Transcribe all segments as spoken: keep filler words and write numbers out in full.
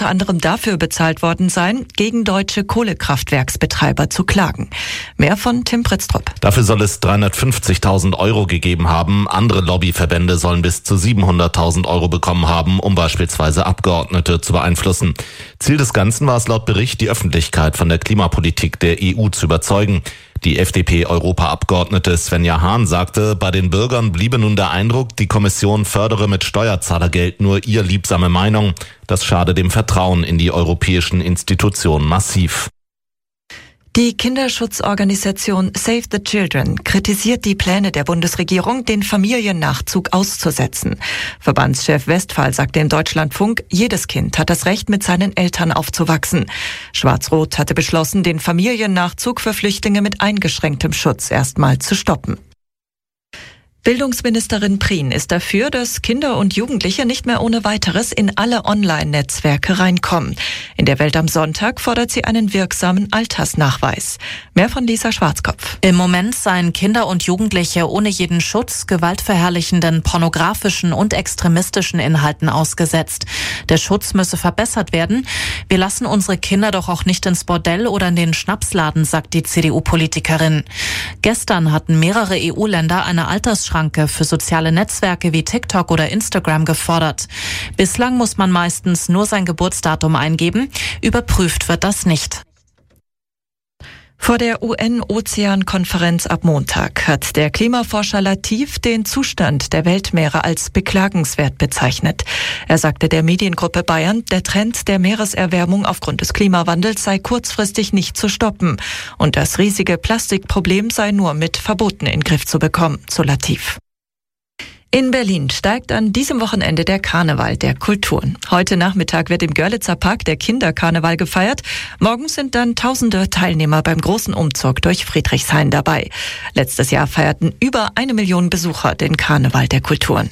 unter anderem dafür bezahlt worden sein, gegen deutsche Kohlekraftwerksbetreiber zu klagen. Mehr von Tim Pritztrup. Dafür soll es dreihundertfünfzigtausend Euro gegeben haben. Andere Lobbyverbände sollen bis zu siebenhunderttausend Euro bekommen haben, um beispielsweise Abgeordnete zu beeinflussen. Ziel des Ganzen war es laut Bericht, die Öffentlichkeit von der Klimapolitik der E U zu überzeugen. Die F D P-Europaabgeordnete Svenja Hahn sagte, bei den Bürgern bliebe nun der Eindruck, die Kommission fördere mit Steuerzahlergeld nur ihr liebsame Meinung. Das schade dem Vertrauen in die europäischen Institutionen massiv. Die Kinderschutzorganisation Save the Children kritisiert die Pläne der Bundesregierung, den Familiennachzug auszusetzen. Verbandschef Westphal sagte im Deutschlandfunk, jedes Kind hat das Recht, mit seinen Eltern aufzuwachsen. Schwarz-Rot hatte beschlossen, den Familiennachzug für Flüchtlinge mit eingeschränktem Schutz erstmal zu stoppen. Bildungsministerin Prien ist dafür, dass Kinder und Jugendliche nicht mehr ohne weiteres in alle Online-Netzwerke reinkommen. In der Welt am Sonntag fordert sie einen wirksamen Altersnachweis. Mehr von Lisa Schwarzkopf. Im Moment seien Kinder und Jugendliche ohne jeden Schutz gewaltverherrlichenden, pornografischen und extremistischen Inhalten ausgesetzt. Der Schutz müsse verbessert werden. Wir lassen unsere Kinder doch auch nicht ins Bordell oder in den Schnapsladen, sagt die C D U-Politikerin. Gestern hatten mehrere E U-Länder eine Altersschranke für soziale Netzwerke wie TikTok oder Instagram gefordert. Bislang muss man meistens nur sein Geburtsdatum eingeben. Überprüft wird das nicht. Vor der U N-Ozeankonferenz ab Montag hat der Klimaforscher Latif den Zustand der Weltmeere als beklagenswert bezeichnet. Er sagte der Mediengruppe Bayern, der Trend der Meereserwärmung aufgrund des Klimawandels sei kurzfristig nicht zu stoppen und das riesige Plastikproblem sei nur mit Verboten in den Griff zu bekommen, so Latif. In Berlin steigt an diesem Wochenende der Karneval der Kulturen. Heute Nachmittag wird im Görlitzer Park der Kinderkarneval gefeiert. Morgen sind dann tausende Teilnehmer beim großen Umzug durch Friedrichshain dabei. Letztes Jahr feierten über eine Million Besucher den Karneval der Kulturen.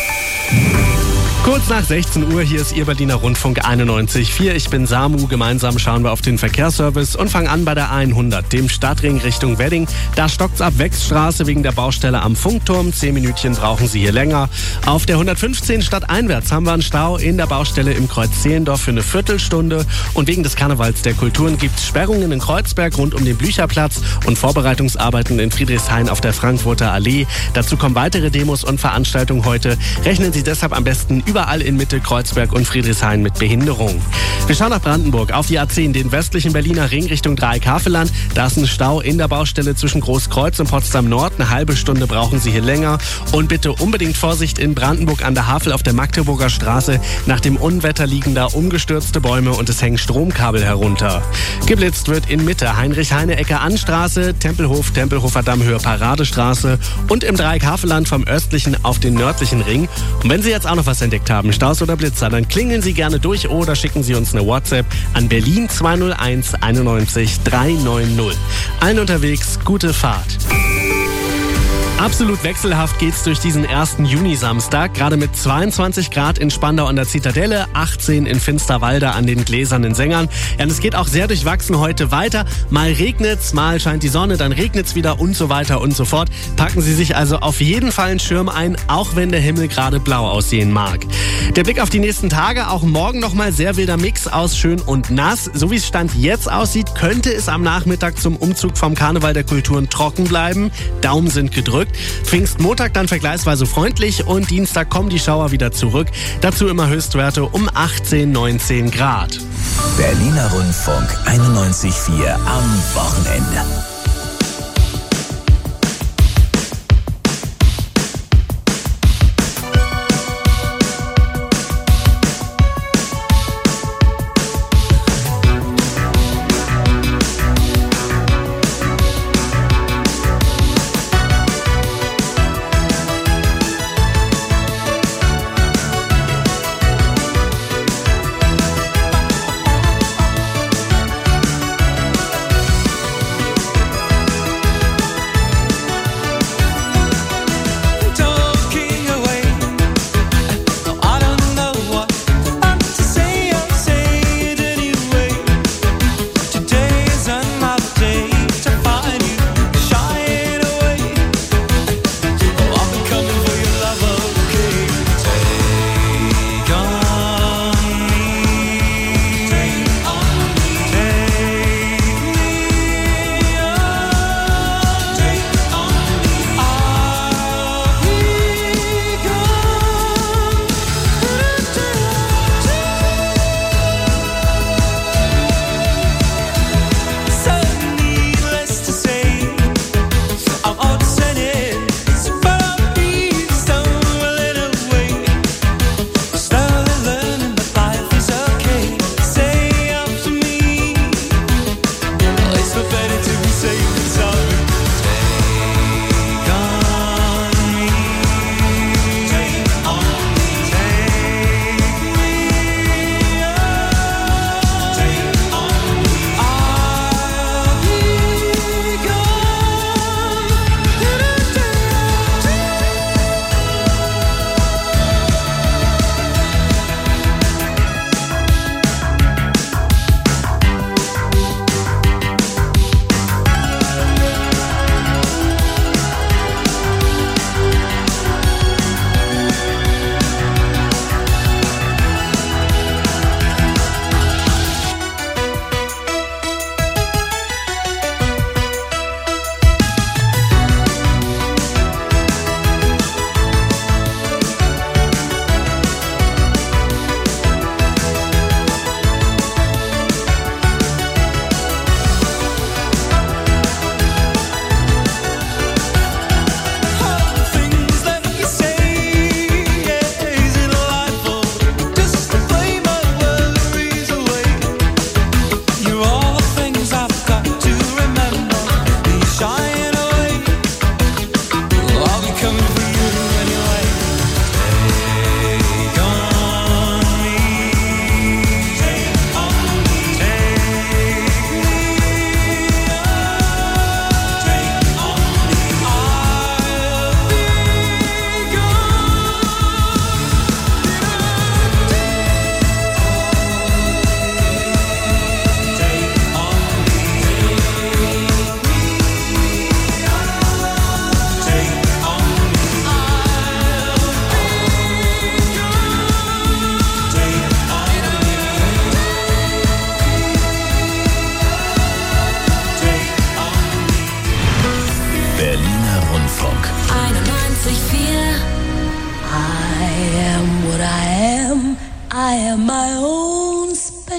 Kurz nach sechzehn Uhr, hier ist Ihr Berliner Rundfunk einundneunzig Komma vier. Ich bin Samu. Gemeinsam schauen wir auf den Verkehrsservice und fangen an bei der hundert, dem Stadtring Richtung Wedding. Da stockt's ab Wechsstraße wegen der Baustelle am Funkturm. Zehn Minütchen brauchen Sie hier länger. Auf der hundertfünfzehn stadteinwärts haben wir einen Stau in der Baustelle im Kreuz Zehlendorf für eine Viertelstunde. Und wegen des Karnevals der Kulturen gibt's Sperrungen in Kreuzberg rund um den Blücherplatz und Vorbereitungsarbeiten in Friedrichshain auf der Frankfurter Allee. Dazu kommen weitere Demos und Veranstaltungen heute. Rechnen Sie deshalb am besten überall in Mitte, Kreuzberg und Friedrichshain mit Behinderung. Wir schauen nach Brandenburg auf die A zehn, den westlichen Berliner Ring Richtung Dreieck-Havelland. Da ist ein Stau in der Baustelle zwischen Großkreuz und Potsdam Nord. Eine halbe Stunde brauchen Sie hier länger. Und bitte unbedingt Vorsicht in Brandenburg an der Havel auf der Magdeburger Straße. Nach dem Unwetter liegen da umgestürzte Bäume und es hängen Stromkabel herunter. Geblitzt wird in Mitte Heinrich-Heine-Ecke Anstraße, Tempelhof, Tempelhofer Damm Höhe Paradestraße und im Dreieck-Havelland vom östlichen auf den nördlichen Ring. Und wenn Sie jetzt auch noch was entdeckt haben, Staus oder Blitzer, dann klingeln Sie gerne durch oder schicken Sie uns eine WhatsApp an Berlin zwei null eins einundneunzig dreihundertneunzig. Allen unterwegs, gute Fahrt. Absolut wechselhaft geht's durch diesen ersten Juni-Samstag. Gerade mit zweiundzwanzig Grad in Spandau an der Zitadelle, achtzehn in Finsterwalde an den Gläsernen Sängern. Ja, und es geht auch sehr durchwachsen heute weiter. Mal regnet's, mal scheint die Sonne, dann regnet's wieder und so weiter und so fort. Packen Sie sich also auf jeden Fall einen Schirm ein, auch wenn der Himmel gerade blau aussehen mag. Der Blick auf die nächsten Tage, auch morgen nochmal sehr wilder Mix aus schön und nass. So wie es Stand jetzt aussieht, könnte es am Nachmittag zum Umzug vom Karneval der Kulturen trocken bleiben. Daumen sind gedrückt. Pfingstmontag dann vergleichsweise freundlich und Dienstag kommen die Schauer wieder zurück. Dazu immer Höchstwerte um achtzehn, neunzehn Grad. Berliner Rundfunk einundneunzig Komma vier am Wochenende.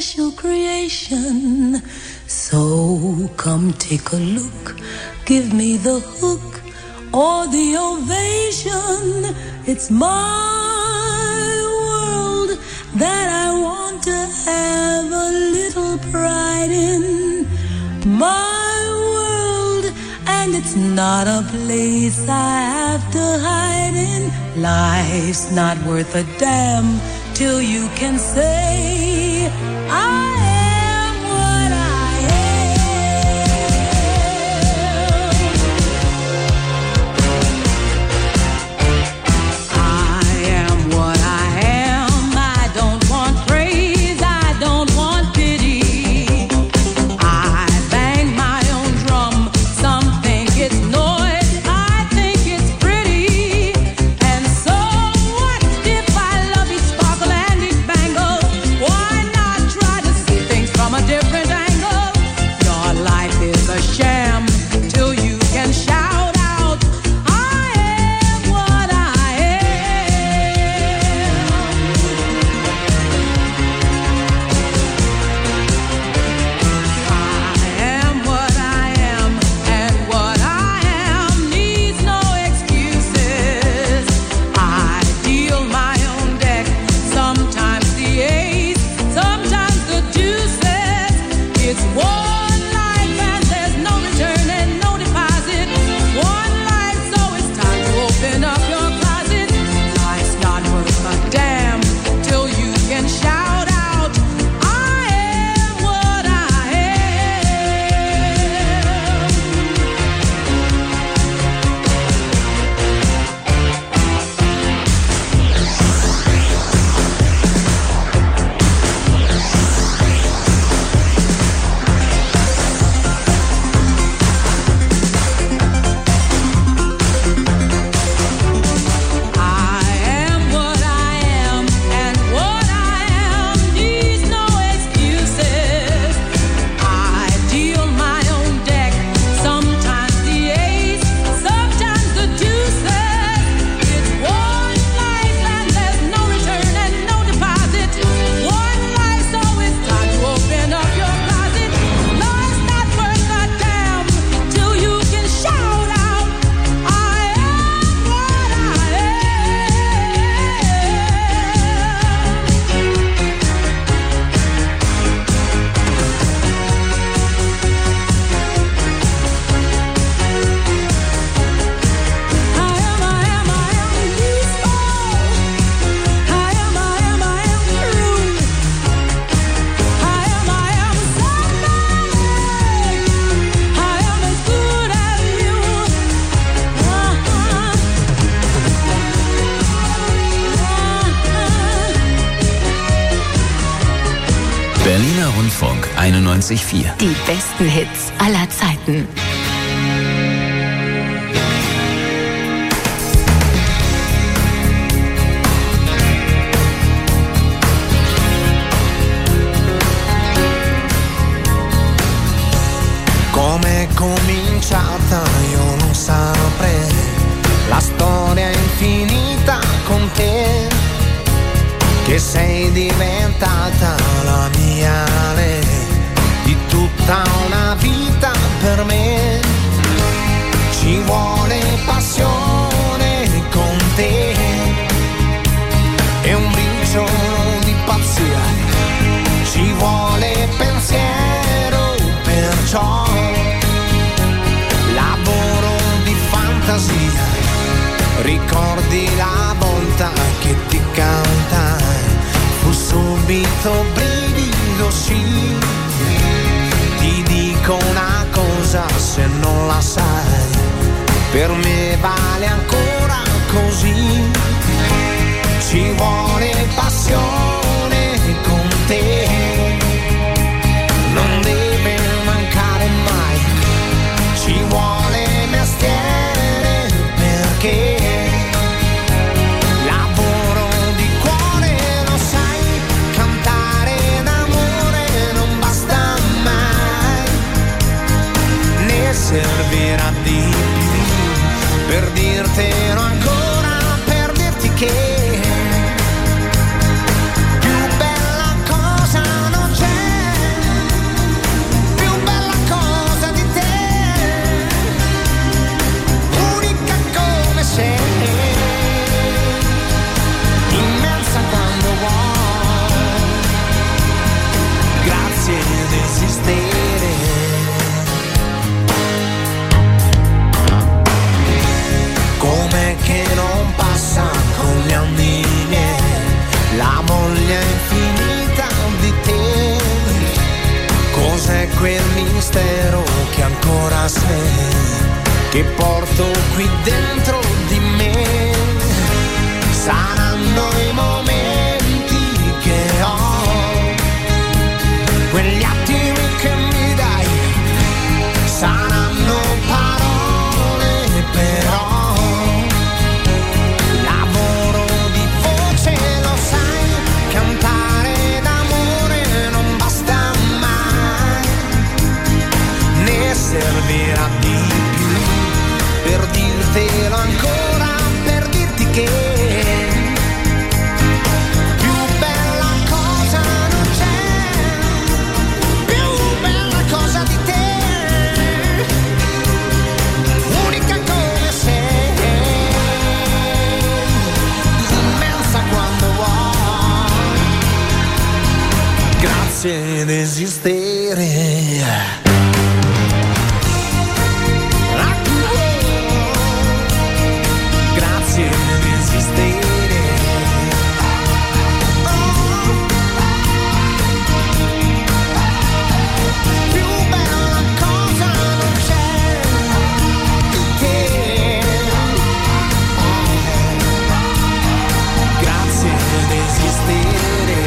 special creation. So come take a look, give me the hook or the ovation. It's my world that I want to have a little pride in. My world, and it's not a place I have to hide in. Life's not worth a damn till you can say I am what I am. I am what I am. I don't want praise, I don't want pity. I bang my own drum. Some think it's noise, I think it's pretty. And so what if I love each sparkle and each bangle? Why not try to see things from a different angle? Your life is a sham till you can shout out, I am what I am. I am what I am, and what I am needs no excuses. I deal my own deck, sometimes the ace, sometimes the deuces. It's one life and there's no return and no deposit. One life, so it's time to open up your closet. Life's not worth a damn till you can shout out, I am what I am. I am what I am, and what I am needs no excuses. I deal my own deck, sometimes the ace, sometimes the deuces. It's one life and there's no return and no deposit. One life, so it's time to open up your closet. Life's not worth a damn till you can shout out, I am what I am. I am, I am, I am peaceful. I am, I am, I am true. I am, I am somebody. I am as good as you. Berliner Rundfunk einundneunzig Komma vier. Die besten Hits aller Zeiten. Come è cominciata io non saprei, la storia è infinita con te, che sei diventata la mia lei, di tutta una vita per me. Ci vuole passione con te e un briciolo di pazzia, ci vuole pensiero, perciò lavoro di fantasia. Ricordi la volta che ti cantai, fu subito brivido, sì. Ti dico una cosa, se non la sai, per me vale ancora così. Ci vuole passione con te, non deve mancare mai. Ci vuole mestiere perché lavoro di cuore, lo sai, cantare d'amore non basta mai, ne servirà di più per dirtelo ancora, per dirti che più bella cosa grazie di esistere. Com'è che non passa con gli anni miei la voglia infinita di te? Cos'è quel mistero che ancora sei, che porto qui dentro di me? Saranno i momenti che ho, quegli attimi che mi dai, saranno parole però. Lavoro di voce, lo sai, cantare d'amore non basta mai, ne servirà di più per dirtelo ancora, per dirti che ed esistere. Grazie di esistere. Più bella cosa non c'è di te. Grazie di esistere.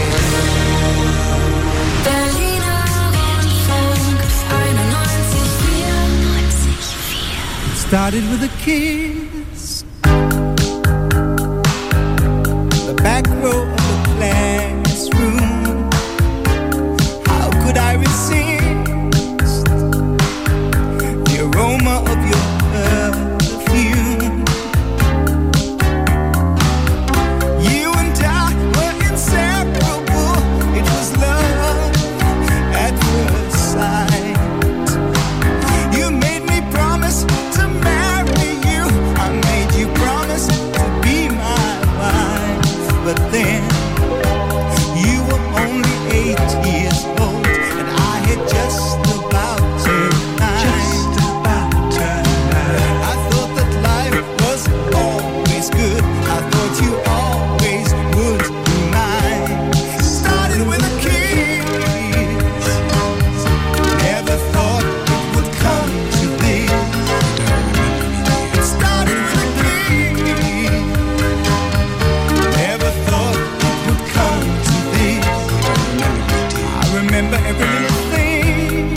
Started with a kiss, the back row of the classroom. How could I resist the aroma of your perfume? You and I were inseparable. It was love at first sight. You made me promise to marry you. I made you promise to be my wife. But then you were only eight years old, and I had just about turned nine. Just about turned nine. I thought that life was always good. I thought you always would be mine. Started with a kiss. Never thought it would come to this. It started with a kiss. Never thought it would come to this. I remember every little thing,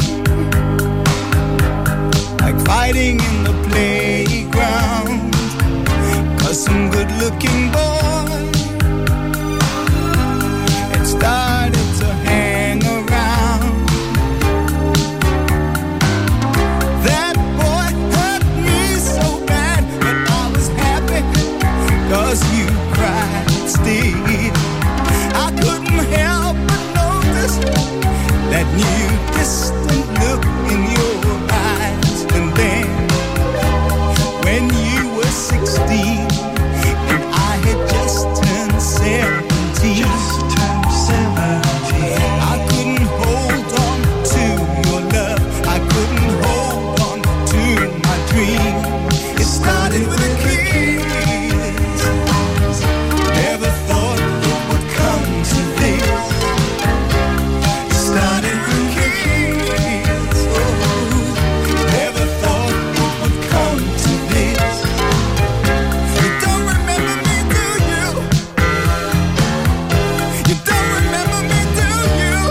like fighting in the playground, 'cause some good-looking boy had started to hang around. That boy hurt me so bad, but I was happy 'cause you cried still. I couldn't help but notice that new distant look in your eyes. And then when you were sixteen and I had just turned seventeen, just turned seventeen, I couldn't hold on to your love. I couldn't hold on to my dream. It started with a kiss. Never thought it would come to this. It started with a kiss. Oh, never thought it would come to this. You don't remember me, do you? You don't remember me, do you?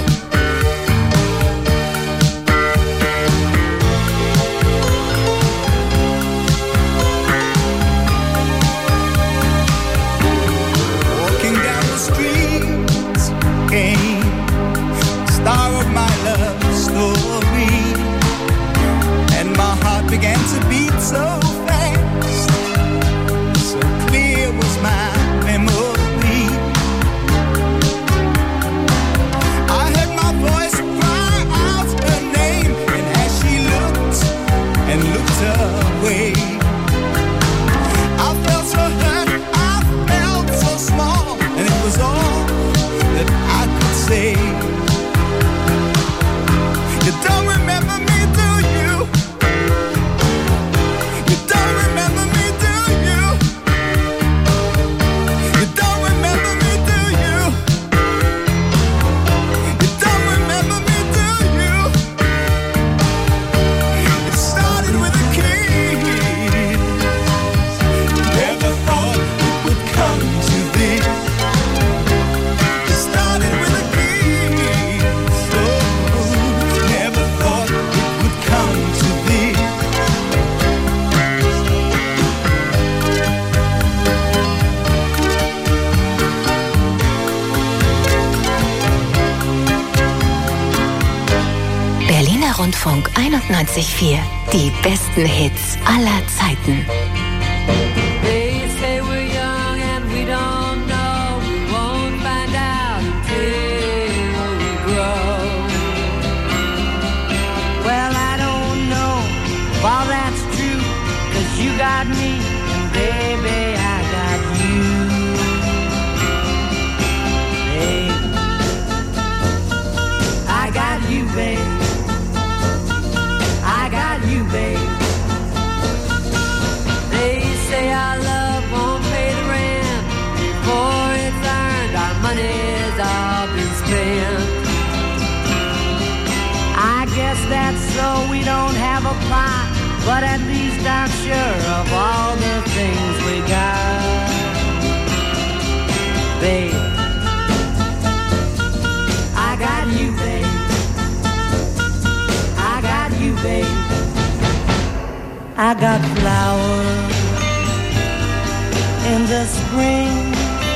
Walking down the streets came star of my love story, and my heart began to beat so fast. So clear was my memory. I heard my voice cry out her name, and as she looked and looked away, I felt so hurt, I felt so small, and it was all that I could say. Berliner Rundfunk einundneunzig Komma vier. Die besten Hits aller Zeiten. They say we're young and we don't know. We won't find out until we grow. Well, I don't know if all that's true, 'cause you got me, and baby, I got you. Babe, I got you, babe. I got you, babe. They say our love won't pay the rent before it's earned. Our money's all been spent. I guess that's so we don't have a plot, but at least I'm sure of all the things we got. Babe, I got you, babe. I got you, babe. I got flowers in the spring.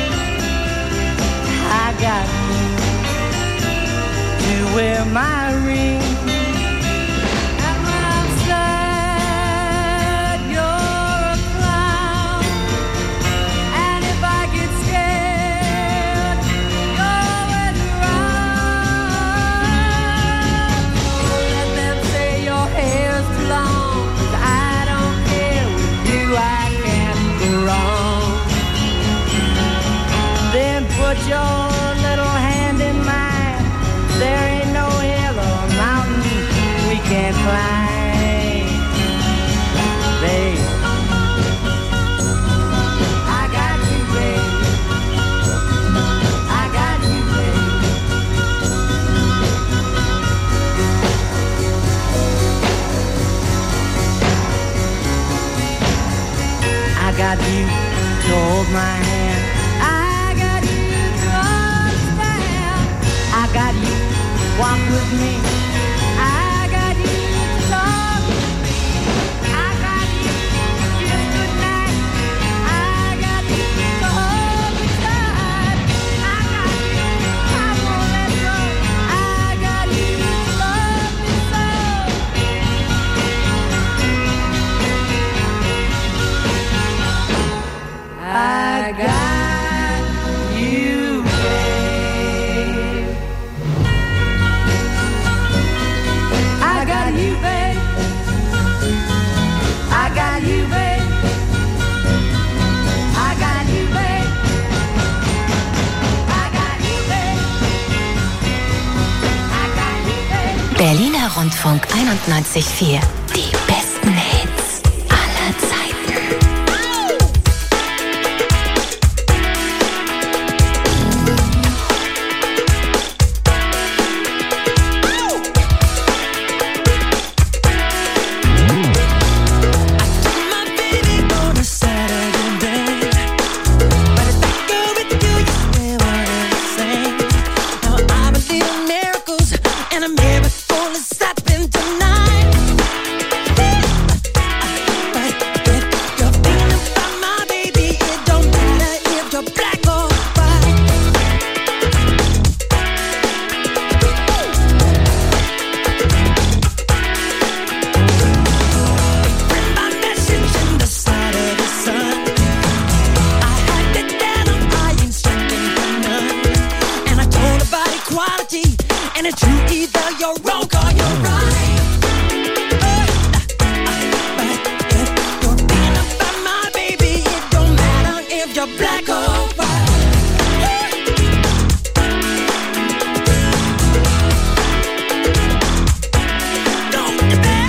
I got you to wear my ring. And when I'm sad, you're a clown. And if I get scared, you're always around. So let them say your hair's too long, 'cause I don't care. With you I can't go wrong. Then put your little hand in mine. There ain't no hill or mountain we can't climb. Babe, I got you, babe. I got you, babe. I got you to hold my hand. I got you to understand. I got you to walk with me. I got you to talk with me. I got you to kiss goodnight. I got you to hold me tight. I got you, I won't let go. I got you to love me so. I got you, babe. I got you, babe. I got you, babe. I got you, babe. I got you, babe. I got you, babe. Berliner Rundfunk einundneunzig Komma vier. Die besten Hits aller Zeiten. And it's true, either you're wrong or you're right. But if you're thinking about my baby, it don't matter if you're black or white. Don't you bet.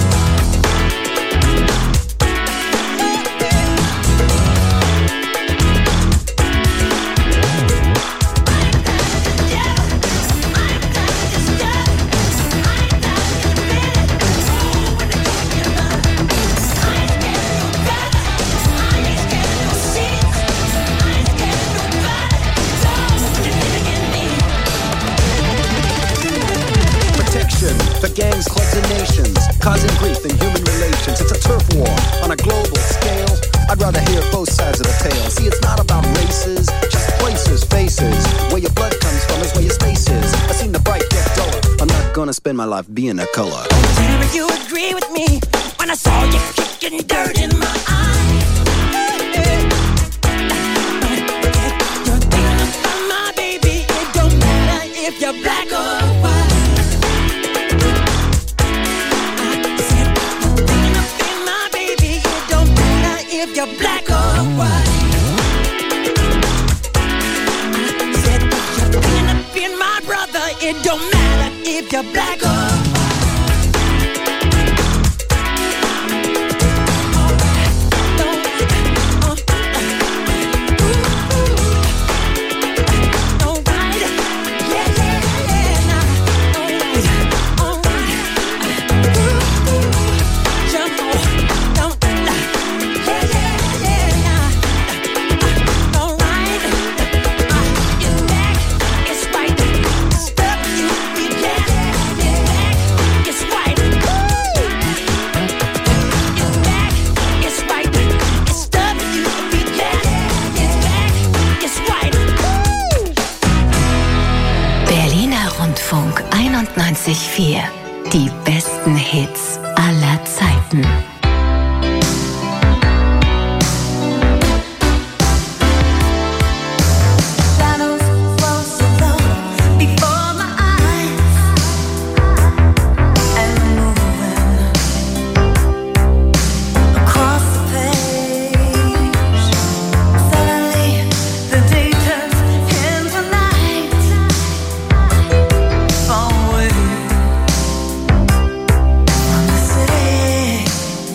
The gangs, clubs, and nations, causing grief in human relations. It's a turf war on a global scale. I'd rather hear both sides of the tale. See, it's not about races, just places, faces. Where your blood comes from is where your space is. I've seen the bright get duller. I'm not gonna spend my life being a color. Never you agree with me when I saw you kicking dirt in my eye. You're thinking about my baby. It don't matter if you're black or white. I said you're thinking about my baby. It don't matter if you're black or white. I said you're thinking about my brother. It don't matter if you're black or white. einundneunzig Komma vier. Die besten Hits aller Zeiten. From the city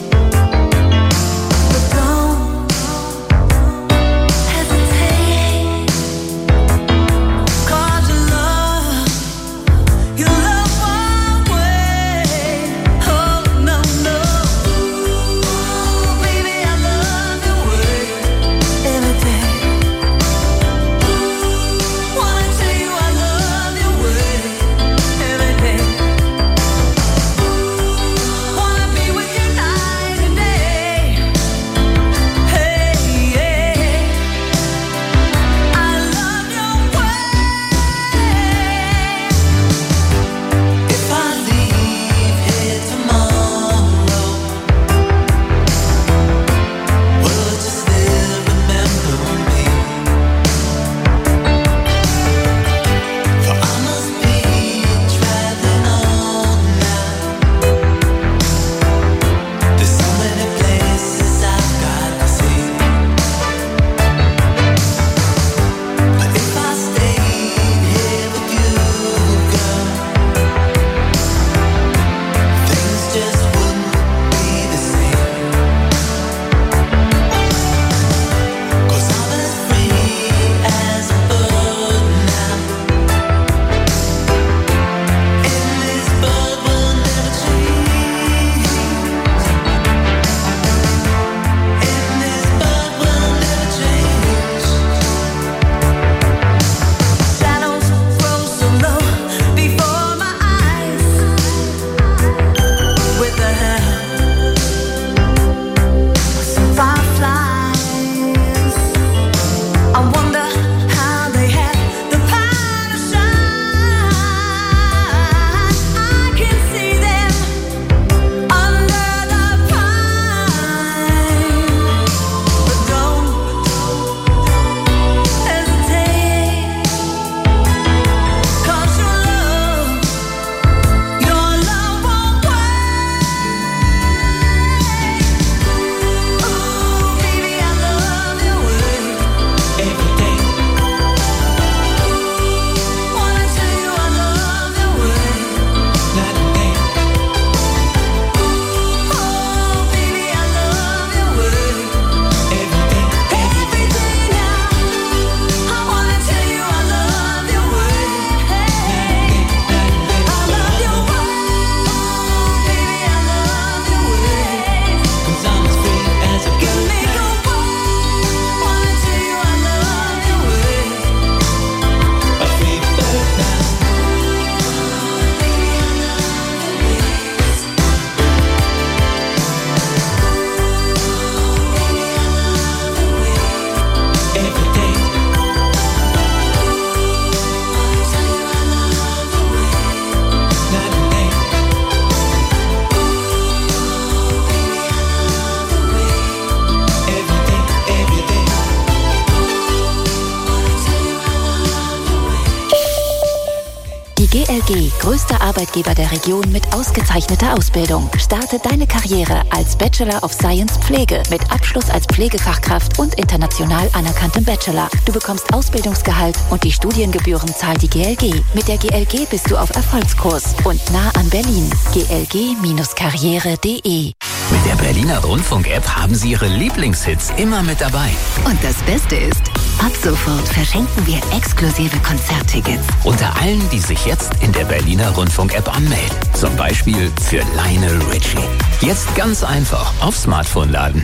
größter Arbeitgeber der Region mit ausgezeichneter Ausbildung. Starte deine Karriere als Bachelor of Science Pflege mit Abschluss als Pflegefachkraft und international anerkanntem Bachelor. Du bekommst Ausbildungsgehalt und die Studiengebühren zahlt die G L G. Mit der G L G bist du auf Erfolgskurs und nah an Berlin. g l g Bindestrich karriere punkt de. Mit der Berliner Rundfunk-App haben Sie Ihre Lieblingshits immer mit dabei. Und das Beste ist, ab sofort verschenken wir exklusive Konzerttickets. Unter allen, die sich jetzt in der Berliner Rundfunk-App anmelden. Zum Beispiel für Lionel Richie. Jetzt ganz einfach auf Smartphone laden.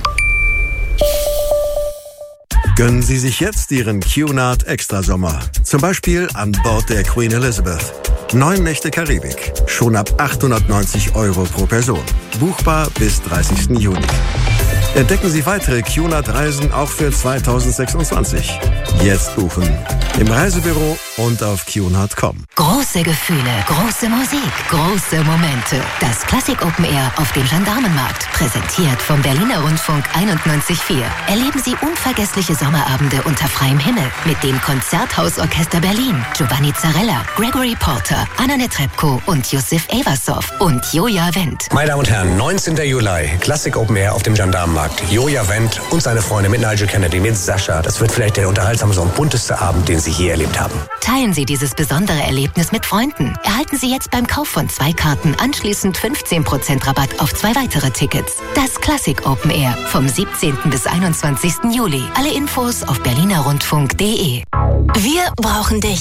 Gönnen Sie sich jetzt Ihren Cunard Extrasommer. Zum Beispiel an Bord der Queen Elizabeth. Neun Nächte Karibik. Schon ab achthundertneunzig Euro pro Person. Buchbar bis dreißigsten Juni. Entdecken Sie weitere Cunard-Reisen auch für zweitausendsechsundzwanzig. Jetzt buchen. Im Reisebüro und auf cunard punkt com. Große Gefühle, große Musik, große Momente. Das Klassik Open Air auf dem Gendarmenmarkt. Präsentiert vom Berliner Rundfunk einundneunzig Komma vier. Erleben Sie unvergessliche Sommerabende unter freiem Himmel. Mit dem Konzerthausorchester Berlin. Giovanni Zarella, Gregory Porter, Anna Netrebko und Yusuf Eversov. Und Joja Wendt. Meine Damen und Herren, neunzehnten Juli. Klassik Open Air auf dem Gendarmenmarkt. Joja Wendt und seine Freunde mit Nigel Kennedy, mit Sascha. Das wird vielleicht der unterhaltsamste und bunteste Abend, den Sie je erlebt haben. Teilen Sie dieses besondere Erlebnis mit Freunden. Erhalten Sie jetzt beim Kauf von zwei Karten anschließend fünfzehn Prozent Rabatt auf zwei weitere Tickets. Das Klassik Open Air vom siebzehnten bis einundzwanzigsten Juli. Alle Infos auf berlinerrundfunk punkt de. Wir brauchen dich.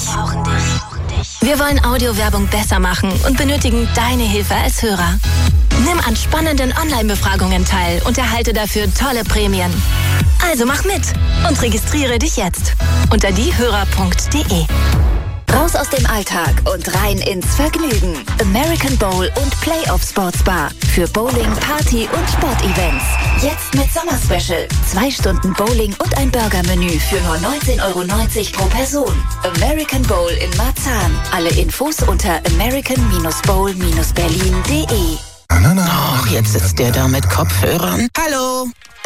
Wir wollen Audiowerbung besser machen und benötigen deine Hilfe als Hörer. Nimm an spannenden Online-Befragungen teil und erhalte dafür tolle Prämien. Also mach mit und registriere dich jetzt unter diehörer punkt de. Raus aus dem Alltag und rein ins Vergnügen. American Bowl und Playoff Sports Bar. Für Bowling, Party und Sportevents. Jetzt mit Sommer-Special. Zwei Stunden Bowling und ein Burgermenü für nur neunzehn Euro neunzig pro Person. American Bowl in Marzahn. Alle Infos unter american bowl berlin punkt de. Ach, jetzt sitzt der da mit Kopfhörern. Hallo?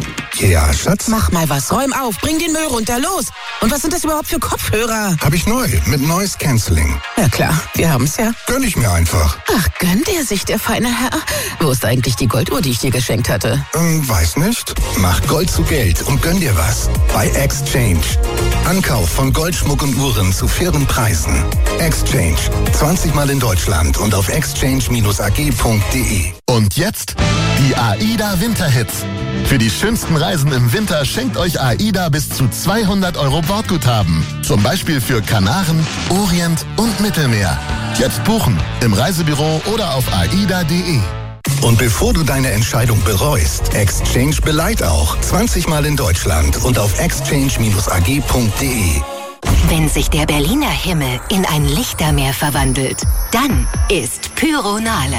Ja, Schatz? Mach mal was, räum auf, bring den Müll runter, los. Und was sind das überhaupt für Kopfhörer? Hab ich neu, mit Noise Cancelling. Ja klar, wir haben's ja. Gönn ich mir einfach. Ach, gönnt er sich, der feine Herr. Wo ist eigentlich die Golduhr, die ich dir geschenkt hatte? Ähm, weiß nicht. Mach Gold zu Geld und gönn dir was. Bei Exchange. Ankauf von Goldschmuck und Uhren zu fairen Preisen. Exchange. zwanzig Mal in Deutschland und auf exchange Bindestrich a g punkt de. Und jetzt die AIDA Winterhits. Für die schönsten Reisen im Winter schenkt euch AIDA bis zu zweihundert Euro Bordguthaben. Zum Beispiel für Kanaren, Orient und Mittelmeer. Jetzt buchen im Reisebüro oder auf aida punkt de. Und bevor du deine Entscheidung bereust, Exchange beleiht auch. zwanzig Mal in Deutschland und auf exchange Bindestrich a g punkt de. Wenn sich der Berliner Himmel in ein Lichtermeer verwandelt, dann ist Pyronale.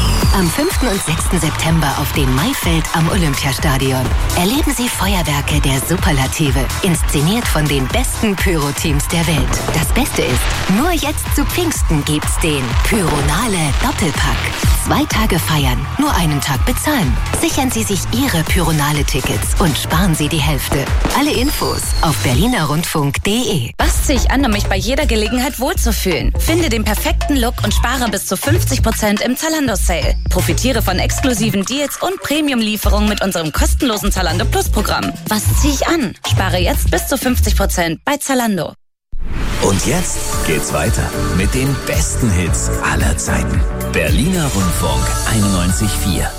Am fünften und sechsten September auf dem Maifeld am Olympiastadion. Erleben Sie Feuerwerke der Superlative, inszeniert von den besten Pyro-Teams der Welt. Das Beste ist, nur jetzt zu Pfingsten gibt's den Pyronale Doppelpack. Zwei Tage feiern, nur einen Tag bezahlen. Sichern Sie sich Ihre Pyronale-Tickets und sparen Sie die Hälfte. Alle Infos auf berlinerrundfunk punkt de. Was ziehe ich an, um mich bei jeder Gelegenheit wohlzufühlen? Finde den perfekten Look und spare bis zu fünfzig Prozent im Zalando-Sale. Profitiere von exklusiven Deals und Premium-Lieferungen mit unserem kostenlosen Zalando Plus-Programm. Was ziehe ich an? Spare jetzt bis zu fünfzig Prozent bei Zalando. Und jetzt geht's weiter mit den besten Hits aller Zeiten. Berliner Rundfunk einundneunzig Komma vier.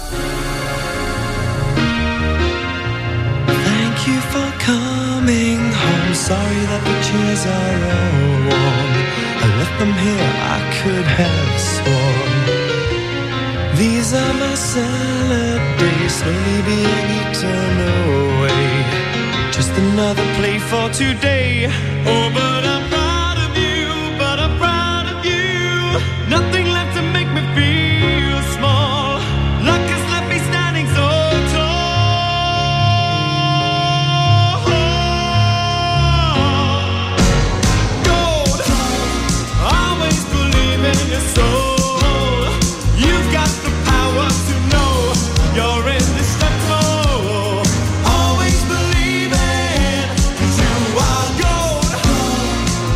Thank you for coming home. Sorry that the chairs are all warm. I left them here, I could have sworn. These are my salad days, slowly being eaten away. Just another play for today. Oh, but I'm proud of you, but I'm proud of you. Nothing left to make me feel small. Luck has left me standing so tall. Gold, always believe in your soul. You've got the power to know you're indestructible. Always believe it, 'cause you are gold.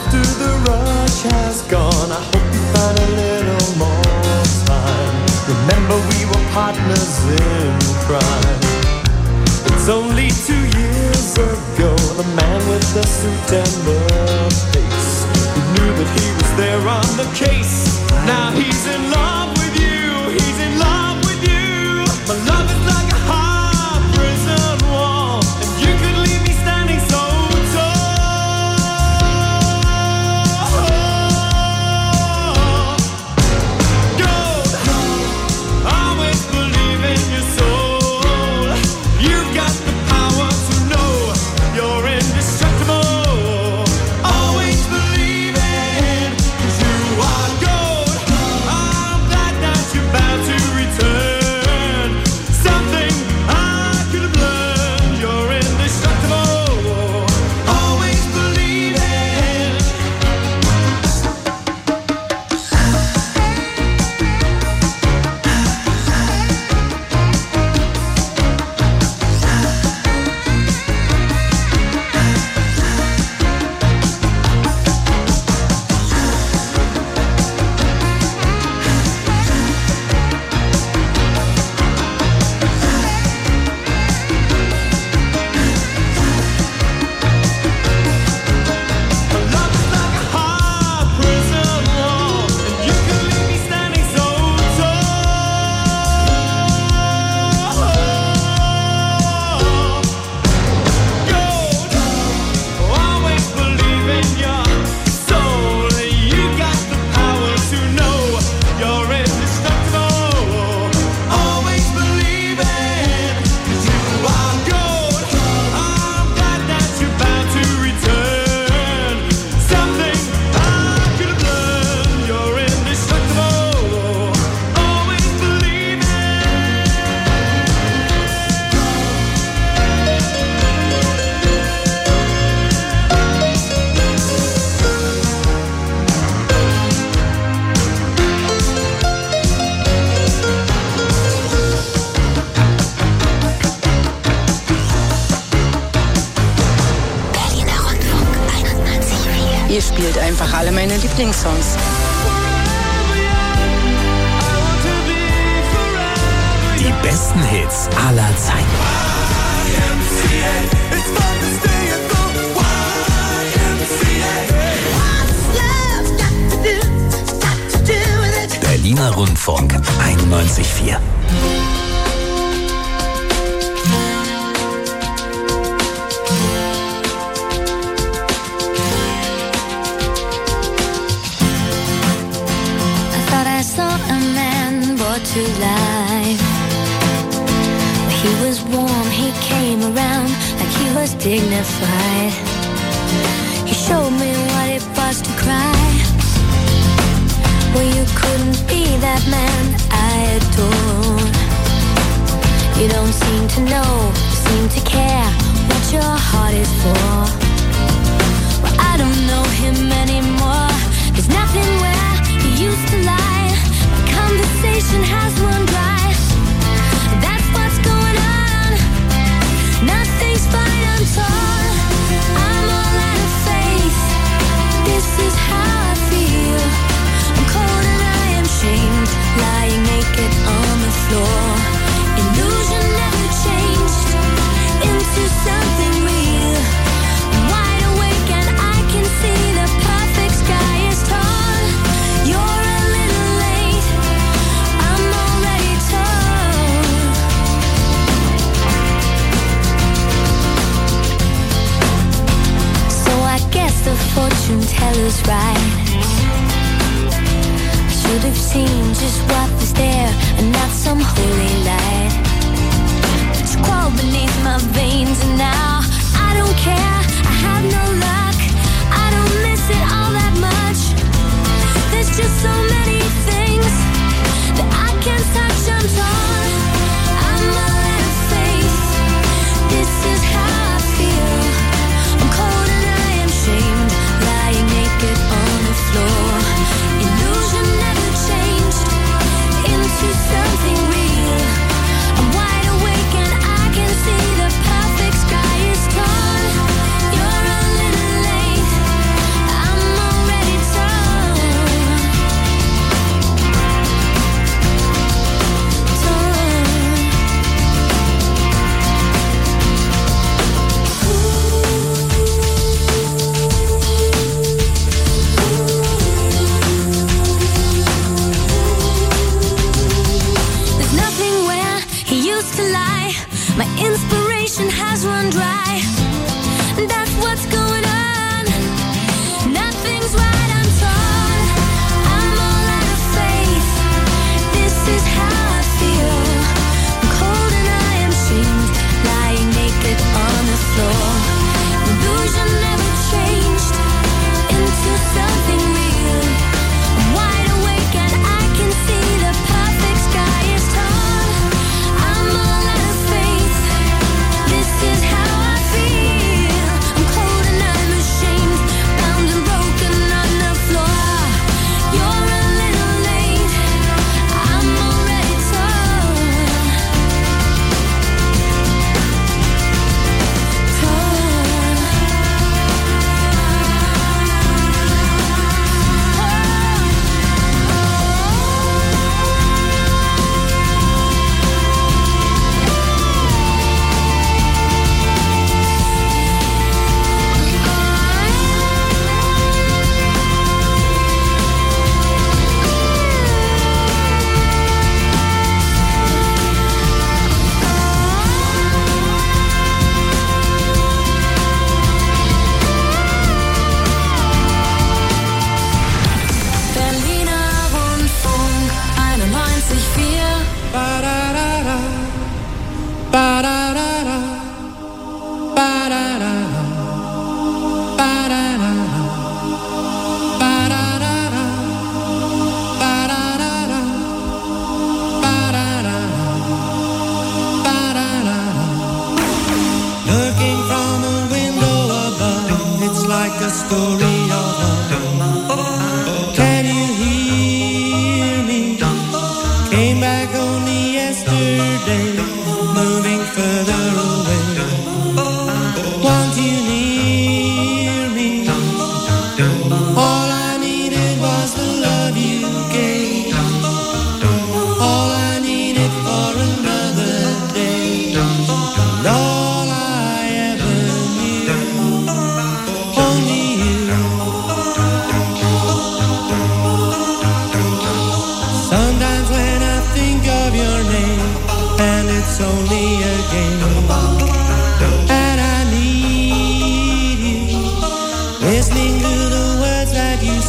after the rush has gone, I hope you find a little more time. Remember we were partners in crime. It's only two years ago, the man with the suit and the face, who knew that he was there on the case. Now he's in love with you, he's in love with you. My love is like a hard prison wall, and you could leave me standing so Ihr spielt einfach alle meine Lieblingssongs. Die besten Hits aller Zeiten. Berliner Rundfunk einundneunzig Komma vier. To life. He was warm, he came around like he was dignified. He showed me what it was to cry. Well, you couldn't be that man I adore. You don't seem to know, seem to care what your heart is for. Well, I don't know him anymore. There's nothing where he used to lie. Conversation has run dry. That's what's going on. Nothing's fine, I'm torn. I'm all out of faith. This is how I feel. I'm cold and I am shamed, lying naked on the floor. Illusion never changed into something real. I'm wide awake and I can see the perfect sky is torn. You're the fortune teller's right. I should have seen just what was there and not some holy light. It's crawled beneath my veins and now I don't care. I have no luck. I don't miss it all that much. There's just so many things that I can't touch. I'm torn. I'm all out of faith. This is how I feel. I'm cold and I am shamed, lying naked on the floor. Illusion never changed into something real. I'm wide awake and I can see the perfect sky is torn.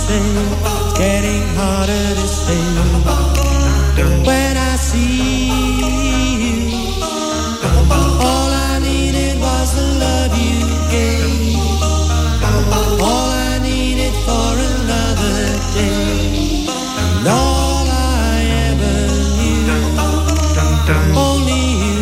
same. It's getting harder to stay. When I see you, all I needed was the love you gave. All I needed for another day. And all I ever knew, only you.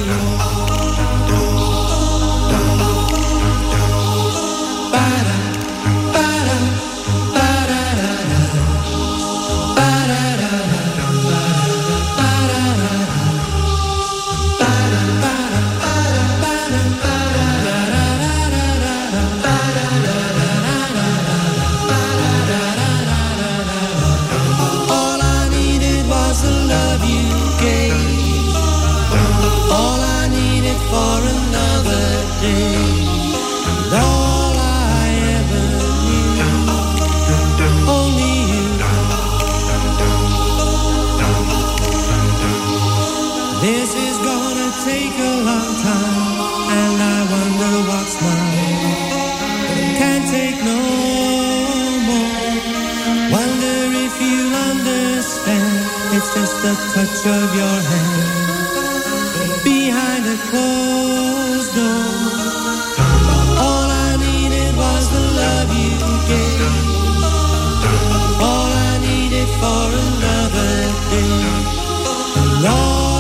This is gonna take a long time, and I wonder what's mine. Can't take no more. Wonder if you understand. It's just the touch of your hand behind a closed door. All I needed was the love you gave. All I needed for another day. And all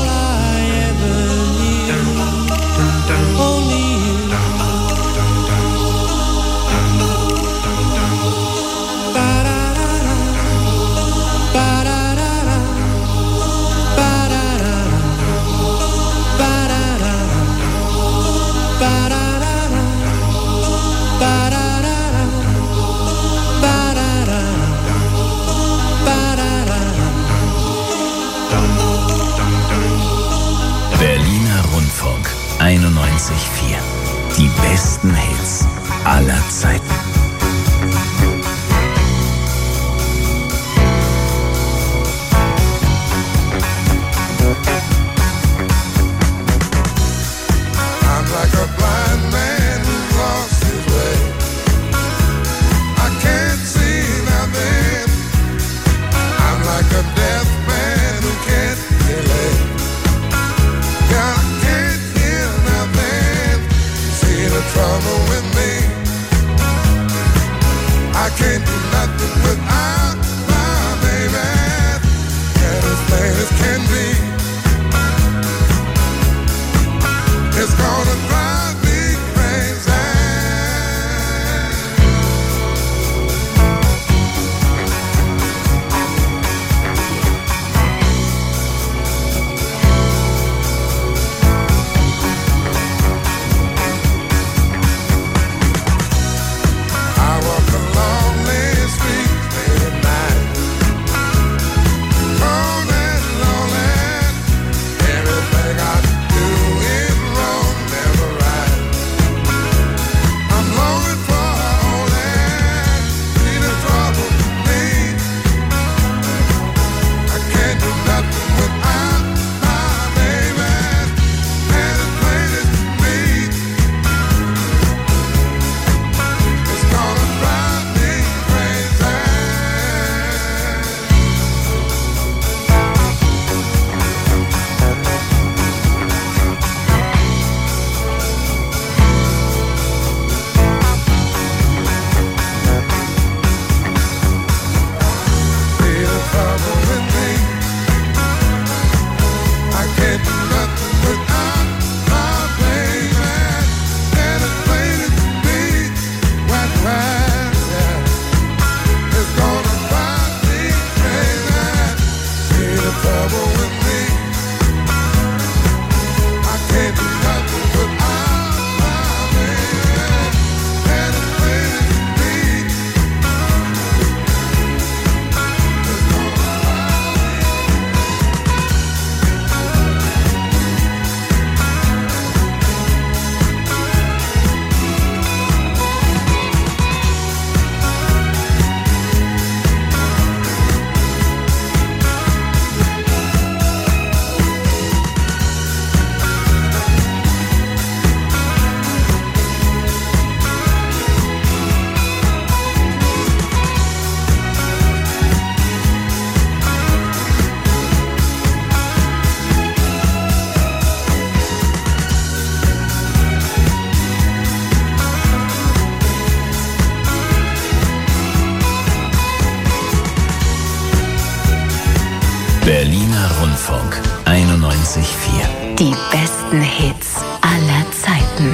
Berliner Rundfunk einundneunzig Komma vier. Die besten Hits aller Zeiten.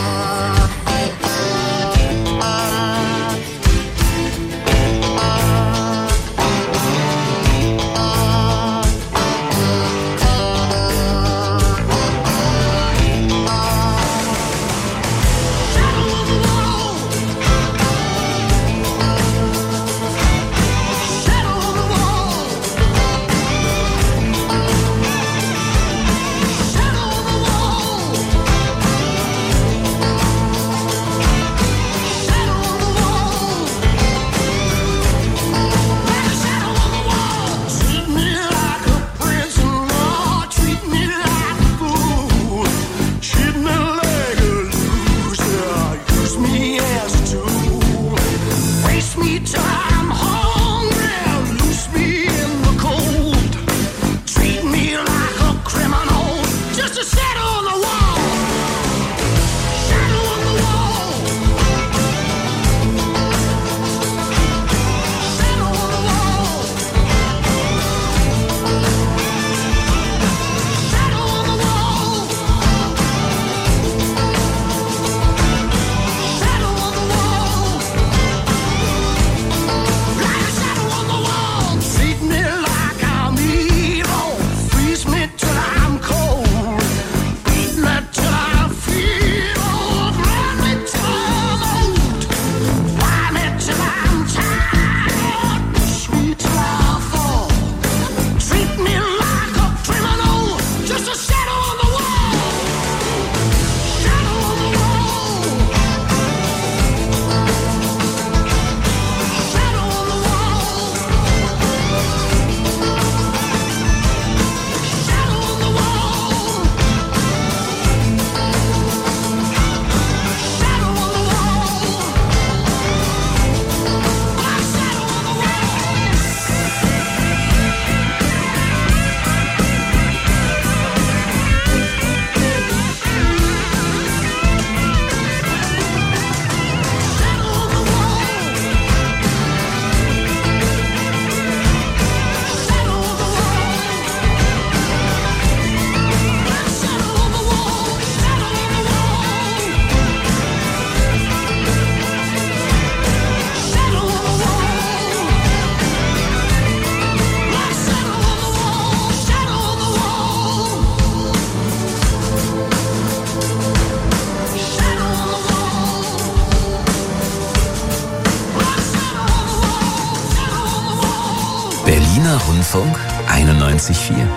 Berliner Rundfunk einundneunzig Komma vier.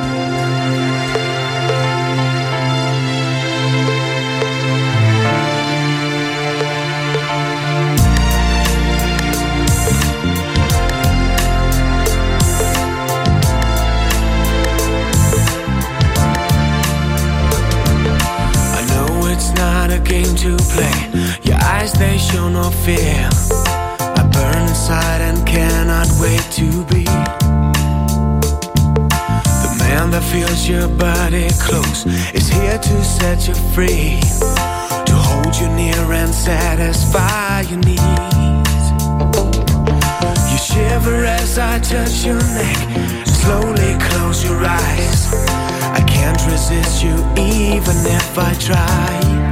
Game to play. Your eyes, they show no fear. I burn inside and cannot wait to be the man that feels your body close, is here to set you free, to hold you near and satisfy your needs. You shiver as I touch your neck. Slowly close your eyes. I can't resist you even if I try.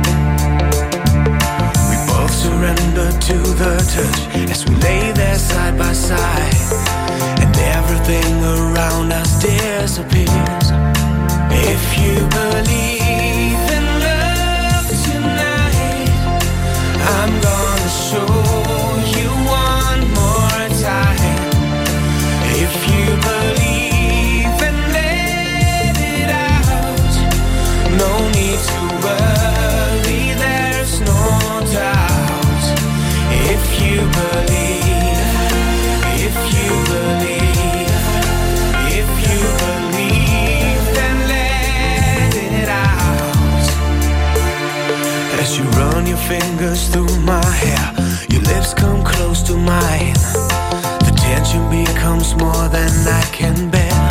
Surrender to the touch as we lay there side by side, and everything around us disappears. If you believe in love tonight, I'm gonna show you one more time. If you believe and let it out, no need to worry, there's no doubt. If you believe, if you believe, if you believe, then let it out. As you run your fingers through my hair, your lips come close to mine. The tension becomes more than I can bear.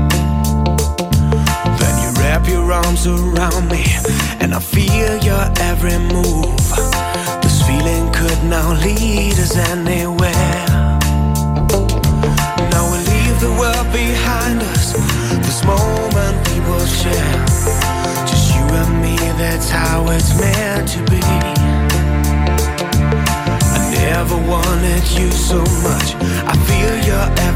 Then you wrap your arms around me, and I feel your every move. Feeling could now lead us anywhere. Now we leave the world behind us.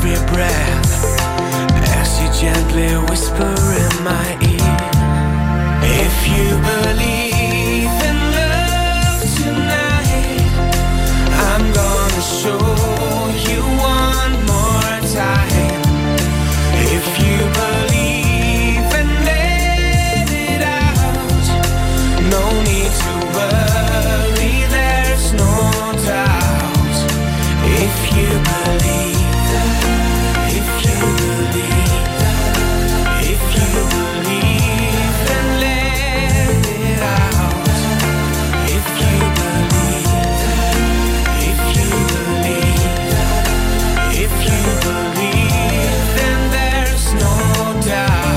every breath as you gently whisper in my ear. If you believe in love tonight, I'm gonna show you one more time. If you believe and let it out, no need to worry, there's no doubt. If you believe that, if you believe that, if you believe and let it out. If you believe that, if you believe that, if you believe, then there's no doubt.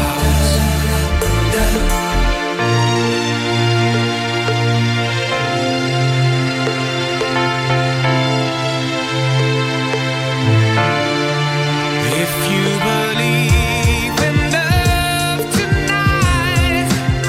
If you believe in love tonight,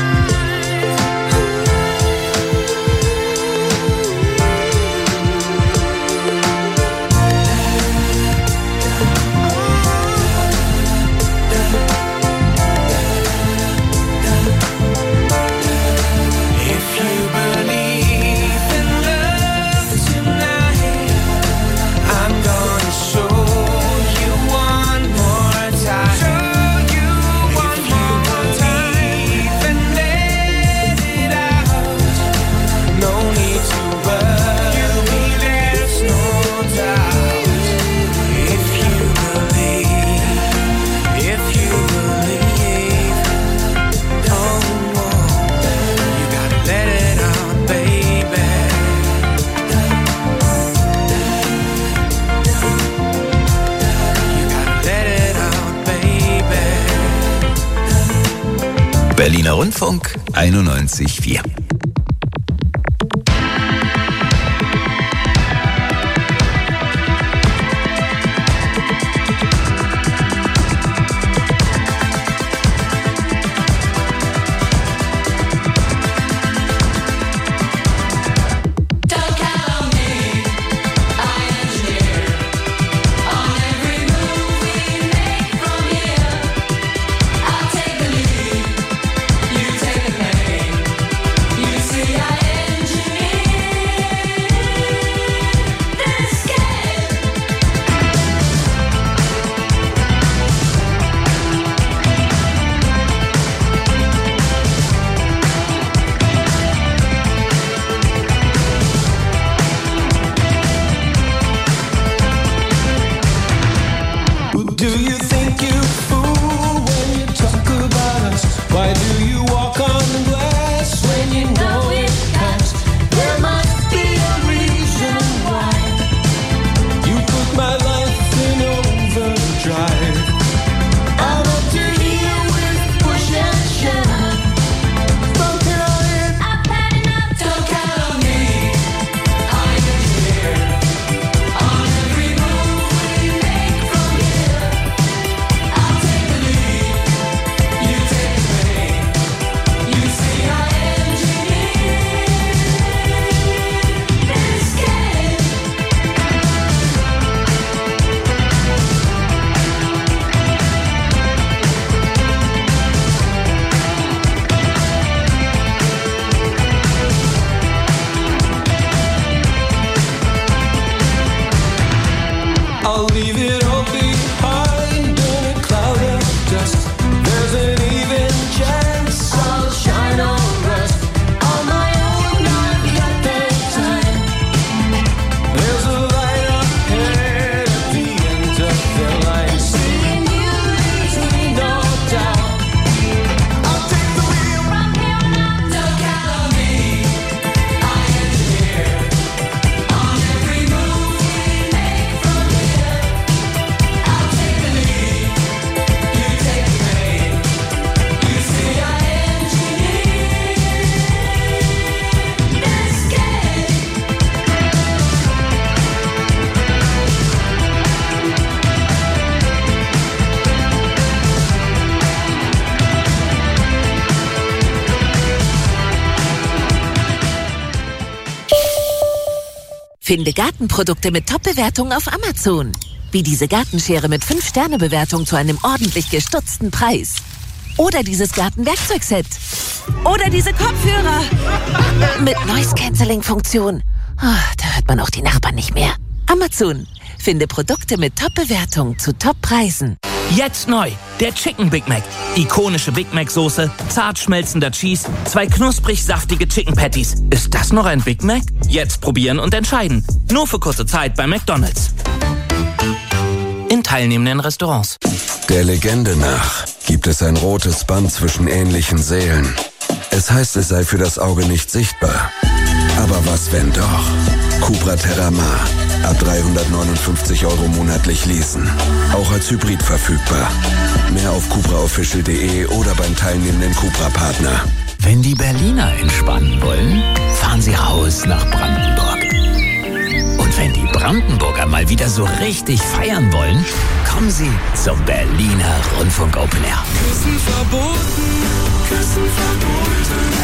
if you believe in love tonight, I'm gonna show you one more time. Show you one more time. And let it out. No need to worry, there's no doubt. If you believe, if you believe, oh, you gotta let it out, baby. You gotta let it out, baby. Berliner Rundfunk einundneunzig Komma vier. Don't count on me, I engineer on every move we make from here. I'll take the lead, you take the pain. You see, I engineer this game. Do you think you fool when you talk about us? Why do you walk on glass when you know it counts? There must be a reason why you put my life in overdrive. I'm up to here with push and shove. Don't count on it. I've had enough. Don't count on me. I engineer on every move we make from here. Finde Gartenprodukte mit Top-Bewertungen auf Amazon. Wie diese Gartenschere mit fünf Sterne Bewertung zu einem ordentlich gestutzten Preis. Oder dieses Gartenwerkzeugset. Oder diese Kopfhörer. Mit Noise-Canceling-Funktion. Oh, da hört man auch die Nachbarn nicht mehr. Amazon. Finde Produkte mit Top-Bewertung zu Top-Preisen. Jetzt neu, der Chicken Big Mac. Ikonische Big Mac Soße, zart schmelzender Cheese, zwei knusprig saftige Chicken Patties. Ist das noch ein Big Mac? Jetzt probieren und entscheiden. Nur für kurze Zeit bei McDonald's. In teilnehmenden Restaurants. Der Legende nach gibt es ein rotes Band zwischen ähnlichen Seelen. Es heißt, es sei für das Auge nicht sichtbar. Aber was, wenn doch? Cupra Terramar. Ab dreihundertneunundfünfzig Euro monatlich leasen. Auch als Hybrid verfügbar. Mehr auf cupra official punkt de oder beim teilnehmenden Cupra-Partner. Wenn die Berliner entspannen wollen, fahren sie raus nach Brandenburg. Und wenn die Brandenburger mal wieder so richtig feiern wollen, kommen sie zum Berliner Rundfunk Open Air. Küssen verboten, Küssen verboten.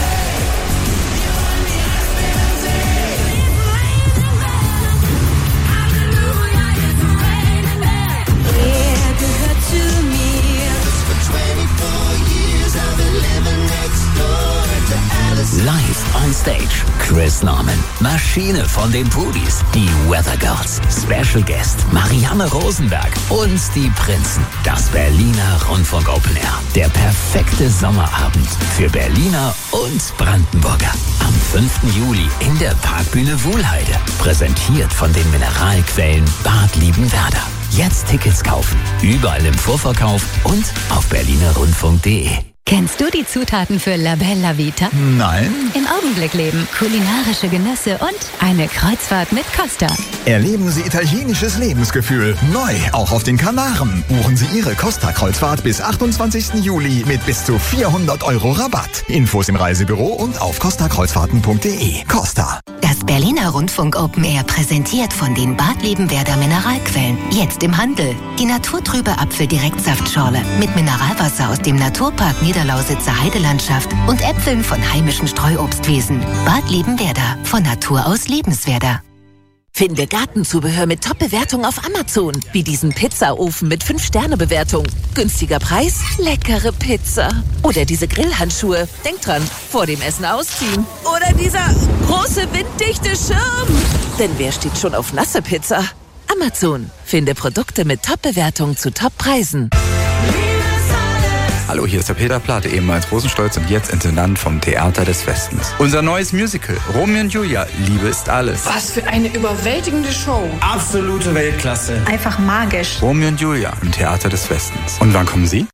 Live on Stage, Chris Norman, Maschine von den Pudis, die Weather Girls, Special Guest Marianne Rosenberg und die Prinzen. Das Berliner Rundfunk Open Air. Der perfekte Sommerabend für Berliner und Brandenburger. Am fünften Juli in der Parkbühne Wuhlheide. Präsentiert von den Mineralquellen Bad Liebenwerda. Jetzt Tickets kaufen. Überall im Vorverkauf und auf berliner rundfunk punkt de. Kennst du die Zutaten für La Bella Vita? Nein. Im Augenblick leben, kulinarische Genüsse und eine Kreuzfahrt mit Costa. Erleben Sie italienisches Lebensgefühl. Neu, auch auf den Kanaren. Buchen Sie Ihre Costa-Kreuzfahrt bis achtundzwanzigsten Juli mit bis zu vierhundert Euro Rabatt. Infos im Reisebüro und auf costa kreuzfahrten punkt de. Costa. Das Berliner Rundfunk Open Air präsentiert von den Bad Liebenwerda Mineralquellen. Jetzt im Handel. Die naturtrübe Apfeldirektsaftschorle mit Mineralwasser aus dem Naturpark Niederlausitzer Heidelandschaft und Äpfeln von heimischen Streuobstwiesen. Bad Liebenwerda. Von Natur aus lebenswerter. Finde Gartenzubehör mit Top-Bewertung auf Amazon. Wie diesen Pizzaofen mit fünf Sterne Bewertung. Günstiger Preis, leckere Pizza. Oder diese Grillhandschuhe. Denk dran, vor dem Essen ausziehen. Oder dieser große winddichte Schirm. Denn wer steht schon auf nasse Pizza? Amazon. Finde Produkte mit Top-Bewertung zu Top-Preisen. Hallo, hier ist der Peter Platte, ehemals Rosenstolz und jetzt Intendant vom Theater des Westens. Unser neues Musical, Romeo und Julia, Liebe ist alles. Was für eine überwältigende Show. Absolute Weltklasse. Einfach magisch. Romeo und Julia im Theater des Westens. Und wann kommen Sie?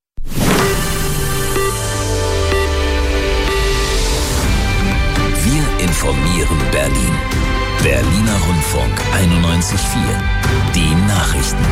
Wir informieren Berlin. Berliner Rundfunk einundneunzig Komma vier. Die Nachrichten.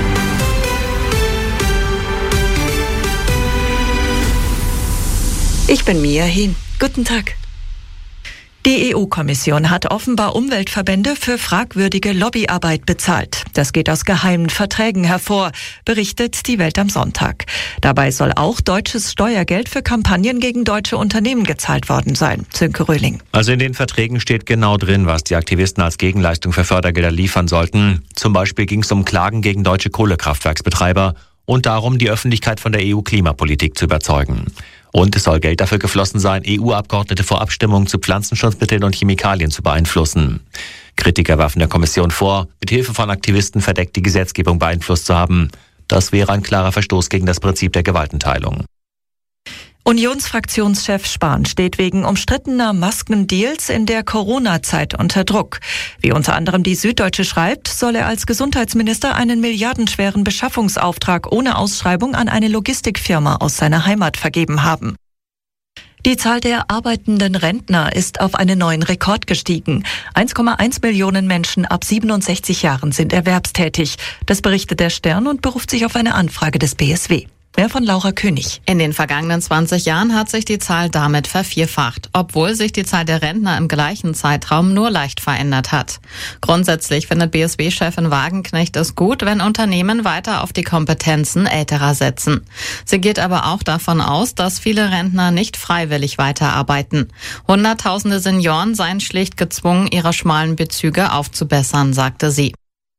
Ich bin Mia Hehn. Guten Tag. Die E U-Kommission hat offenbar Umweltverbände für fragwürdige Lobbyarbeit bezahlt. Das geht aus geheimen Verträgen hervor, berichtet die Welt am Sonntag. Dabei soll auch deutsches Steuergeld für Kampagnen gegen deutsche Unternehmen gezahlt worden sein. Sönke Röhling. Also in den Verträgen steht genau drin, was die Aktivisten als Gegenleistung für Fördergelder liefern sollten. Zum Beispiel ging es um Klagen gegen deutsche Kohlekraftwerksbetreiber und darum, die Öffentlichkeit von der E U-Klimapolitik zu überzeugen. Und es soll Geld dafür geflossen sein, E U-Abgeordnete vor Abstimmungen zu Pflanzenschutzmitteln und Chemikalien zu beeinflussen. Kritiker werfen der Kommission vor, mit Hilfe von Aktivisten verdeckt die Gesetzgebung beeinflusst zu haben. Das wäre ein klarer Verstoß gegen das Prinzip der Gewaltenteilung. Unionsfraktionschef Spahn steht wegen umstrittener Maskendeals in der Corona-Zeit unter Druck. Wie unter anderem die Süddeutsche schreibt, soll er als Gesundheitsminister einen milliardenschweren Beschaffungsauftrag ohne Ausschreibung an eine Logistikfirma aus seiner Heimat vergeben haben. Die Zahl der arbeitenden Rentner ist auf einen neuen Rekord gestiegen. eins Komma eins Millionen Menschen ab siebenundsechzig Jahren sind erwerbstätig. Das berichtet der Stern und beruft sich auf eine Anfrage des B S W. Mehr von Laura König. In den vergangenen zwanzig Jahren hat sich die Zahl damit vervierfacht, obwohl sich die Zahl der Rentner im gleichen Zeitraum nur leicht verändert hat. Grundsätzlich findet B S W-Chefin Wagenknecht es gut, wenn Unternehmen weiter auf die Kompetenzen Älterer setzen. Sie geht aber auch davon aus, dass viele Rentner nicht freiwillig weiterarbeiten. Hunderttausende Senioren seien schlicht gezwungen, ihre schmalen Bezüge aufzubessern, sagte sie.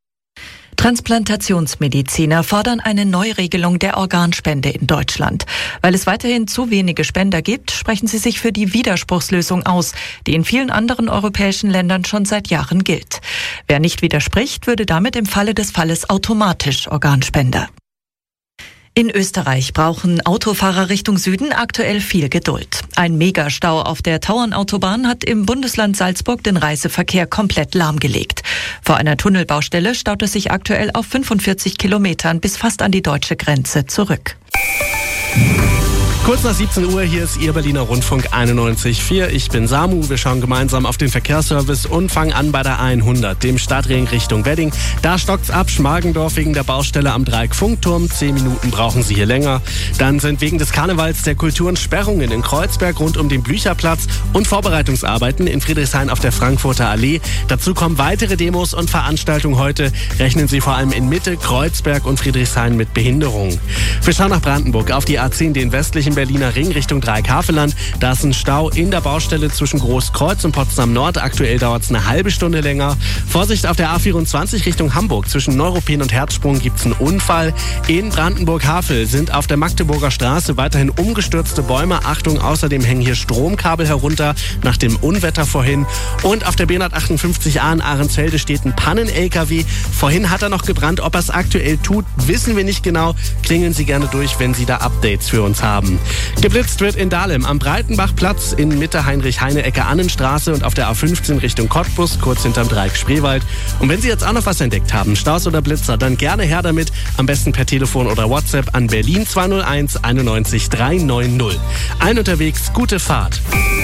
Transplantationsmediziner fordern eine Neuregelung der Organspende in Deutschland. Weil es weiterhin zu wenige Spender gibt, sprechen sie sich für die Widerspruchslösung aus, die in vielen anderen europäischen Ländern schon seit Jahren gilt. Wer nicht widerspricht, würde damit im Falle des Falles automatisch Organspender. In Österreich brauchen Autofahrer Richtung Süden aktuell viel Geduld. Ein Megastau auf der Tauernautobahn hat im Bundesland Salzburg den Reiseverkehr komplett lahmgelegt. Vor einer Tunnelbaustelle staut es sich aktuell auf fünfundvierzig Kilometern bis fast an die deutsche Grenze zurück. Kurz nach siebzehn Uhr, hier ist Ihr Berliner Rundfunk einundneunzig Komma vier. Ich bin Samu, wir schauen gemeinsam auf den Verkehrsservice und fangen an bei der hundert, dem Stadtring Richtung Wedding. Da stockt's ab, Schmargendorf wegen der Baustelle am Dreieck-Funkturm. Zehn Minuten brauchen Sie hier länger. Dann sind wegen des Karnevals der Kulturen Sperrungen in Kreuzberg rund um den Blücherplatz und Vorbereitungsarbeiten in Friedrichshain auf der Frankfurter Allee. Dazu kommen weitere Demos und Veranstaltungen heute. Rechnen Sie vor allem in Mitte, Kreuzberg und Friedrichshain mit Behinderung. Wir schauen nach Brandenburg auf die A zehn, den westlichen Berliner Ring Richtung Dreieck-Havelland. Da ist ein Stau in der Baustelle zwischen Großkreuz und Potsdam Nord. Aktuell dauert es eine halbe Stunde länger. Vorsicht auf der A vierundzwanzig Richtung Hamburg. Zwischen Neuruppin und Herzsprung gibt es einen Unfall. In Brandenburg-Havel sind auf der Magdeburger Straße weiterhin umgestürzte Bäume. Achtung, außerdem hängen hier Stromkabel herunter nach dem Unwetter vorhin. Und auf der B hundertachtundfünfzig A in Ahrensfelde steht ein Pannen-L K W. Vorhin hat er noch gebrannt. Ob er es aktuell tut, wissen wir nicht genau. Klingeln Sie gerne durch, wenn Sie da Updates für uns haben. Geblitzt wird in Dahlem am Breitenbachplatz, in Mitte Heinrich-Heine-Ecke Annenstraße und auf der A fünfzehn Richtung Cottbus, kurz hinterm Dreieck Spreewald. Und wenn Sie jetzt auch noch was entdeckt haben, Staus oder Blitzer, dann gerne her damit. Am besten per Telefon oder WhatsApp an Berlin zwei null eins einundneunzig dreihundertneunzig. Allen unterwegs, gute Fahrt.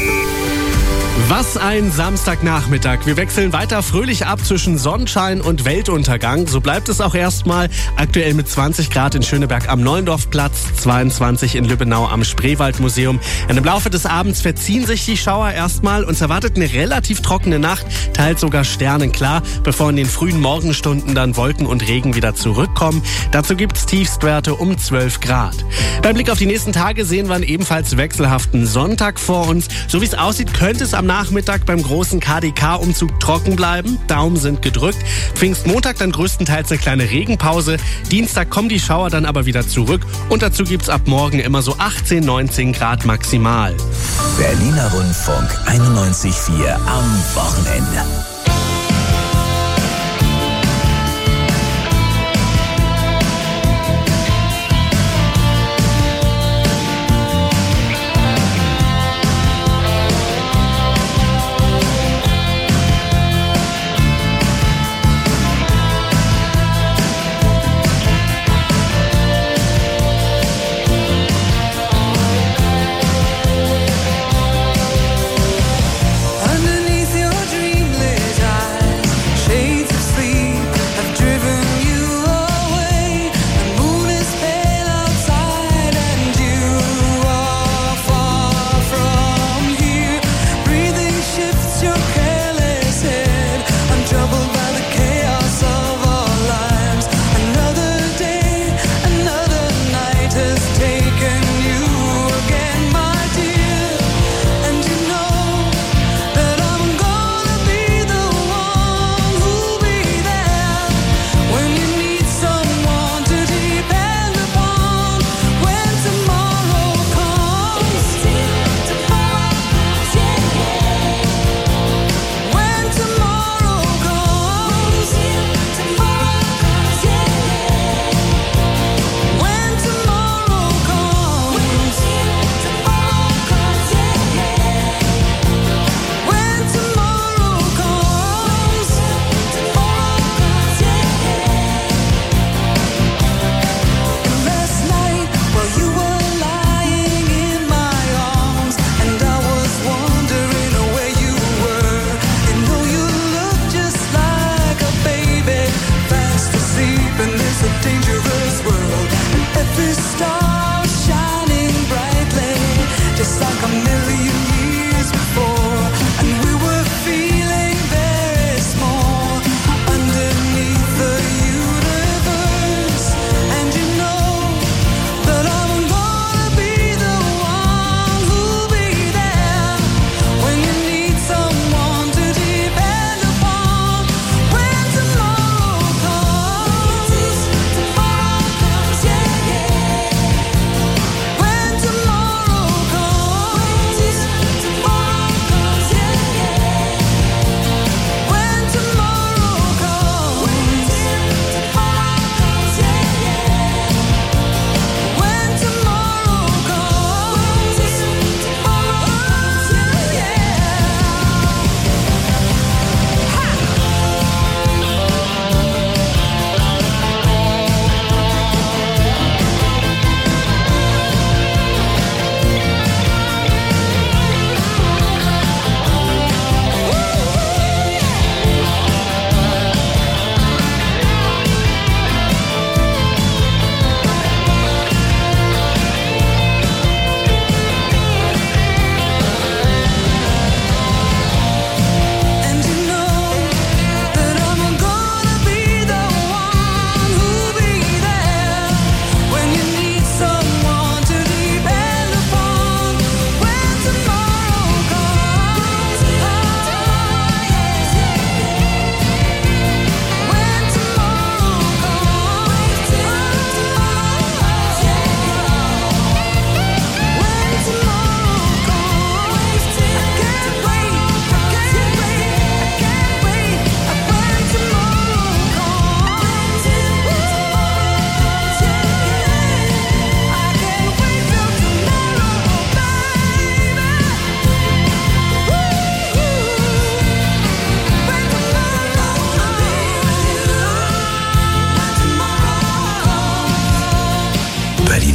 Was ein Samstagnachmittag. Wir wechseln weiter fröhlich ab zwischen Sonnenschein und Weltuntergang. So bleibt es auch erstmal. Aktuell mit zwanzig Grad in Schöneberg am Neuendorfplatz, zweiundzwanzig in Lübbenau am Spreewaldmuseum. Und im Laufe des Abends verziehen sich die Schauer erstmal. Uns erwartet eine relativ trockene Nacht, teils sogar sternenklar, bevor in den frühen Morgenstunden dann Wolken und Regen wieder zurückkommen. Dazu gibt's Tiefstwerte um zwölf Grad. Beim Blick auf die nächsten Tage sehen wir einen ebenfalls wechselhaften Sonntag vor uns. So wie es aussieht, könnte es am Nachmittag beim großen K D K-Umzug trocken bleiben. Daumen sind gedrückt. Pfingstmontag dann größtenteils eine kleine Regenpause. Dienstag kommen die Schauer dann aber wieder zurück. Und dazu gibt's ab morgen immer so achtzehn, neunzehn Grad maximal. Berliner Rundfunk einundneunzig Komma vier am Wochenende. Underneath your dream list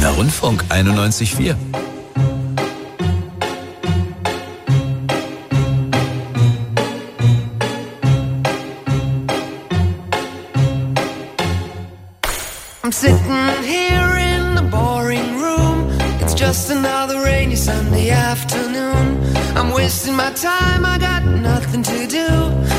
Berliner Rundfunk einundneunzig Komma vier. I'm sitting here in the boring room. It's just another rainy Sunday afternoon. I'm wasting my time, I got nothing to do.